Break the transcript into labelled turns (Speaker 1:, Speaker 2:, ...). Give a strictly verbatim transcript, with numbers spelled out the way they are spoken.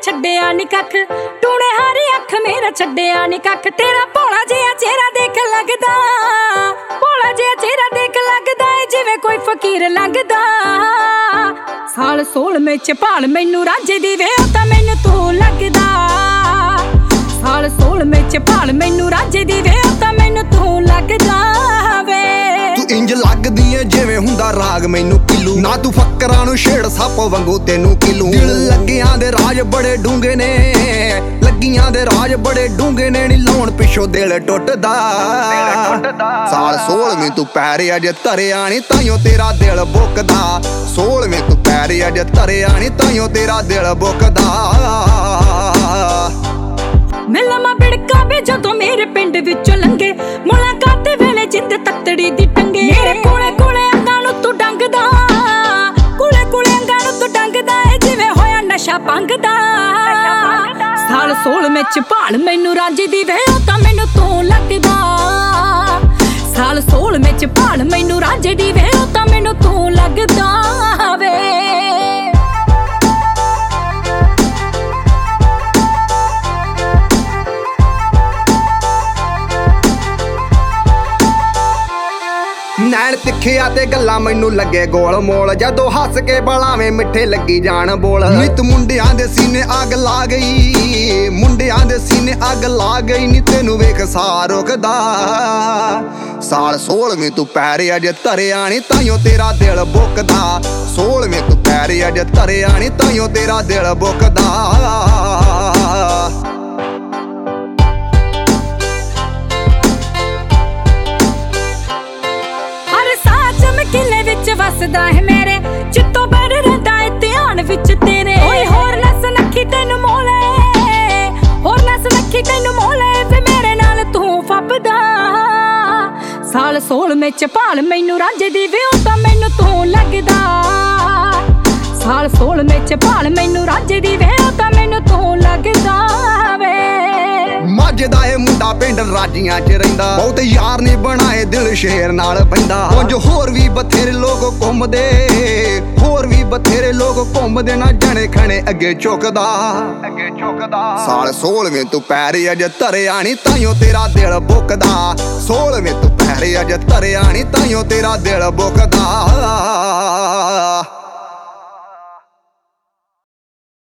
Speaker 1: ਛੱਡਿਆ ਨੀ ਕੱਖ, ਟੂਣੇ ਹਾਰੀ ਅੱਖ ਮੇਰਾ ਛੱਡਿਆ ਨੀ ਕੱਖ। ਤੇਰਾ ਭੋਲਾ ਜਿਹਾ ਚਿਹਰਾ ਦੇਖ ਲੱਗਦਾ, ਭੋਲਾ ਜਿਹਾ ਚਿਹਰਾ ਦੇਖ ਲੱਗਦਾ ਏ ਜਿਵੇਂ ਕੋਈ ਫਕੀਰ ਲੰਘਦਾ। ਸਾਲ ਸੋਲਵੇਂ ਚ ਭਾਲ ਮੈਨੂੰ ਰਾਂਝੇ ਦੀ ਵੇ ਉਹ ਤਾਂ ਮੈਨੂੰ ਤੂੰ ਲੱਗਦਾ। ਸਾਲ ਸੋਲਵੇਂ ਚ ਭਾਲ ਮੈਨੂੰ ਰਾਂਝੇ ਦੀ ਵੇ ਉਹ ਤਾਂ ਮੈਨੂੰ ਤੂੰ ਲੱਗਦਾ ਵੇ।
Speaker 2: ਤੂੰ ਇੰਜ ਲੱਗਦੀ ਏ ਜਿਵੇਂ ਹੁੰਦਾ ਰਾਗ ਮੈਨੂੰ ਕਿਲੂ, ਨਾ ਤੂੰ ਫੱਕਰਾਂ ਨੂੰ ਛੇੜ ਸੱਪ ਵਾਂਗੂ ਤੈਨੂੰ ਕਿਲੂ। ਦਿਲ ਲੱਗਿਆਂ ਦੇ ਰਾਜ ਬੜੇ ਡੂੰਘੇ ਨੇ, ਲੱਗੀਆਂ ਦੇ ਰਾਜ ਬੜੇ ਡੂੰਘੇ ਨੇ, ਨੀ ਲਾਉਣ ਪਿੱਛੋਂ ਦਿਲ ਟੁੱਟਦਾ। ਸਾਲ ਸੋਲਵੇਂ ਤੂੰ ਪੈਰ ਅਜੇ ਧਰਿਆ ਨੀ ਤਾਈਓ ਤੇਰਾ ਦਿਲ ਬੁੱਕਦਾ। ਸੋਲਵੇਂ ਤੂੰ ਪੈਰ ਅਜੇ ਧਰਿਆ ਨੀ ਤਾਈਓ ਤੇਰਾ ਦਿਲ ਬੁੱਕਦਾ।
Speaker 1: ਮਿਲਮਾ ਬਿੜਕਾ ਵੇ ਜਦੋਂ ਮੇਰੇ ਪਿੰਡ ਵਿੱਚੋਂ ਲੰਘੇ, ਮੁਲਾਕਾਤ ਵੇਲੇ ਜਿੱਦ ਤੱਤੜੀ ਦੀ ਟੰਗੇ। ਮੇਰੇ ਕੋਲੇ ਕੋਲੇ ਅੰਗਾਂ ਨੂੰ ਤੂੰ ਡੰਗਦਾ, ਕੋਲੇ ਕੋਲੇ ਅੰਗਾਂ ਨੂੰ ਤੂੰ ਡੰਗਦਾ ਏ ਜਿਵੇਂ ਹੋਇਆ ਨਸ਼ਾ ਭੰਗਦਾ। ਸਾਲ ਸੋਲਵੇਂ ਚ ਭਾਲ ਮੈਨੂੰ ਰਾਂਝੇ ਦੀ ਵੇ ਉਹ ਤਾਂ ਮੈਨੂੰ ਤੂੰ ਲੱਗਦਾ। ਸਾਲ ਸੋਲਵੇਂ ਚ ਭਾਲ ਮੈਨੂੰ ਰਾਂਝੇ ਦੀ ਵੇ ਉਹ ਤਾਂ ਮੈਨੂੰ ਤੂੰ ਲੱਗਦਾ ਵੇ।
Speaker 2: ਨੈਣ ਤਿੱਖਿਆ ਤੇ ਗੱਲਾਂ ਮੈਨੂੰ ਲੱਗੇ ਗੋਲ ਮੋਲ, ਜਦੋਂ ਹੱਸ ਕੇ ਬਲਾਵੇਂ ਮਿੱਠੇ ਲੱਗੀ ਜਾਣ ਬੋਲ। ਨਿਤ ਮੁੰਡਿਆਂ ਦੇ ਸੀਨੇ ਅੱਗ ਲਾ ਗਈ, ਮੁੰਡਿਆਂ ਦੇ ਸੀਨੇ ਅੱਗ ਲਾ ਗਈ, ਨੀ ਤੈਨੂੰ ਵੇਖ ਸਾਹ ਰੁਕਦਾ। ਸਾਲ ਸੋਲਵੇਂ ਤੂੰ ਪੈਰ ਅਜੇ ਧਰਿਆ ਨੀ ਤਾਈਓ ਤੇਰਾ ਦਿਲ ਬੁੱਕਦਾ। ਸੋਲਵੇਂ ਤੂੰ ਪੈਰ ਅਜੇ ਧਰਿਆ ਨੀ ਤਾਈਓ ਤੇਰਾ ਦਿਲ ਬੁੱਕਦਾ।
Speaker 1: ਕਿਲੇ ਵਿੱਚ ਵਸਦਾ ਹੈ ਮੇਰੇ, ਚਿੱਤੋਂ ਬੜ ਰਹਿੰਦਾ ਏ ਧਿਆਨ ਵਿੱਚ ਤੇਰੇ। ਓਏ ਹੋਰ ਨਸ ਨੱਖੀ ਤੈਨੂੰ ਮੋਲੇ, ਹੋਰ ਨਸ ਨੱਖੀ ਤੈਨੂੰ ਮੋਲੇ, ਵੇ ਮੇਰੇ ਨਾਲ ਤੂੰ ਫੱਬਦਾ। ਸਾਲ ਸੋਲਵੇਂ ਚ ਭਾਲ ਮੈਨੂੰ ਰਾਂਝੇ ਦੀ ਵੇ ਉਹ ਤਾਂ ਮੈਨੂੰ ਤੂੰ ਲੱਗਦਾ। ਸਾਲ ਸੋਲਵੇਂ ਚ ਭਾਲ ਮੈਨੂੰ ਰਾਂਝੇ ਦੀ ਵੇ ਉਹ ਤਾਂ ਮੈਨੂੰ ਤੂੰ ਲੱਗਦਾ ਵੇ।
Speaker 2: ਮੱਝਦਾ ਏ ਮੁੰਡਾ ਪਿੰਡ ਰਾਜੀਆਂ ਚ ਰਹਿੰਦਾ, ਬਹੁਤ ਯਾਰ ਨੇ ਬਣਾਏ ਦਿਲ ਸ਼ੇਰ ਨਾਲ ਪੈਂਦਾ। ਉਂਝ ਹੋਰ ਵੀ ਬਥੇਰੇ ਲੋਕ ਘੁੰਮਦੇ, ਹੋਰ ਵੀ ਬਥੇਰੇ ਲੋਕ ਘੁੰਮਦੇ, ਨਾ ਜਣੇ ਖਣੇ ਅੱਗੇ ਝੁਕਦਾ ਅੱਗੇ ਝੁਕਦਾ। ਸਾਲ ਸੋਲਵੇਂ ਤੂੰ ਪੈਰ ਅਜੇ ਧਰਿਆ ਨੀ ਤਾਈਓ ਤੇਰਾ ਦਿਲ ਬੁੱਕਦਾ। ਸੋਲਵੇਂ ਤੂੰ ਪੈਰ ਅਜੇ ਧਰਿਆ ਨੀ ਤਾਈਓ ਤੇਰਾ ਦਿਲ ਬੁੱਕਦਾ।